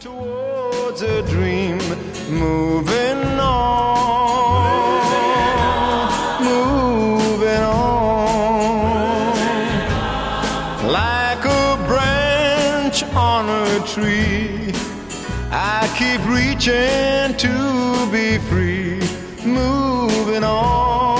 towards a dream, moving on, moving on, like a branch on a tree. I keep reaching to be free, moving on.